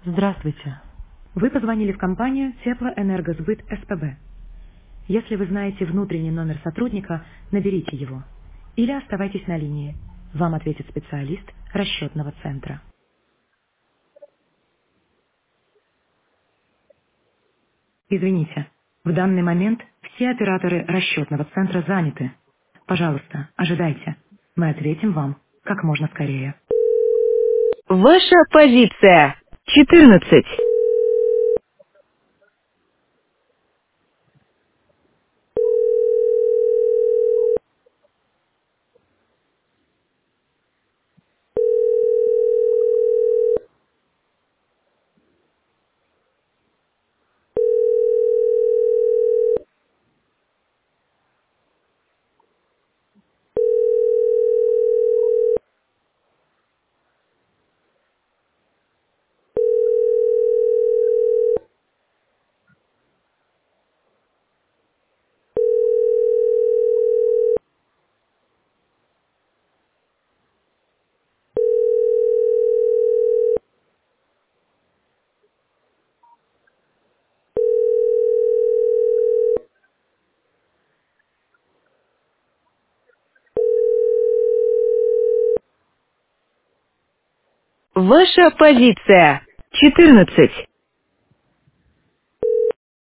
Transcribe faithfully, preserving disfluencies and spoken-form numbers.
Здравствуйте. Вы позвонили в компанию Теплоэнергосбыт СПБ. Если вы знаете внутренний номер сотрудника, наберите его. Или оставайтесь на линии. Вам ответит специалист расчетного центра. Извините, в данный момент все операторы расчетного центра заняты. Пожалуйста, ожидайте. Мы ответим вам как можно скорее. Ваша позиция. четырнадцать. Ваша позиция. четырнадцать.